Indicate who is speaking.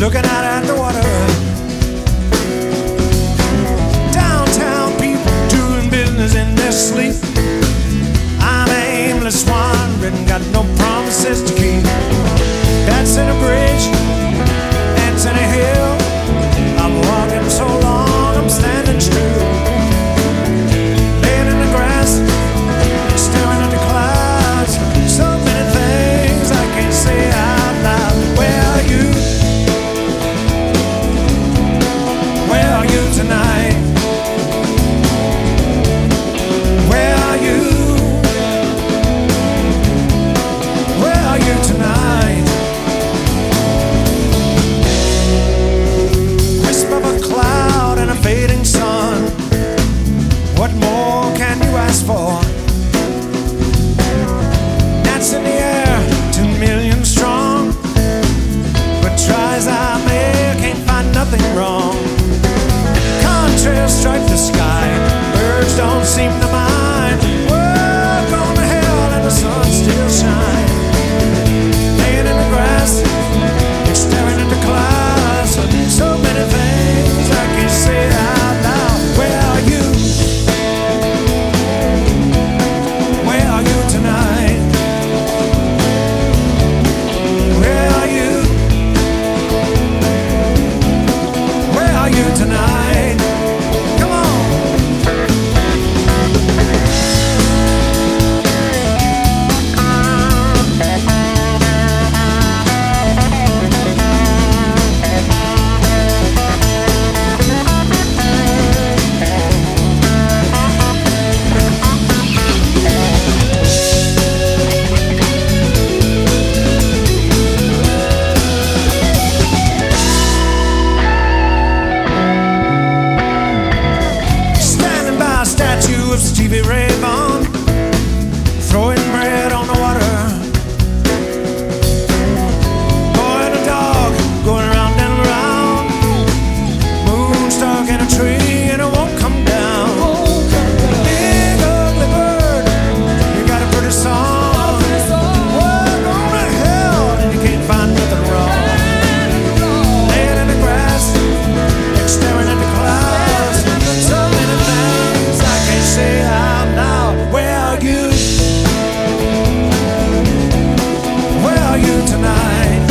Speaker 1: looking out at the water. Downtown people doing business in their sleep. I'm aimless wandering, got no promises to keep. That's in a bridge, that's in a hill. I'm walking so long, I'm standing still. Laying in the grass, staring at the clouds. So many things I can't say out loud. Where are you? Where are you tonight? Where are you? Where are you tonight? Wisp of a cloud and a fading sun. What more can you ask for? Gnats in the air, 2 million strong. But try as I may, I can't find nothing wrong. Contrails stripe the sky, birds don't seem to mind. Work on the hell and the sun still shines. Laying in the grass, staring at the clouds. So many things I can't say out loud. Where are you? Where are you tonight? Where are you? Where are you tonight? Come on. Standing by a statue of Stevie Ray Vaughan, throwing bread on the water. Boy and a dog going around and around. Moon stuck in a tree and it won't come down. Big ugly bird, you got a pretty song. Work on the hell and you can't find nothing wrong. Laying in the grass, staring at the clouds. So many things I can't say out loud. Where are you? Where are you tonight?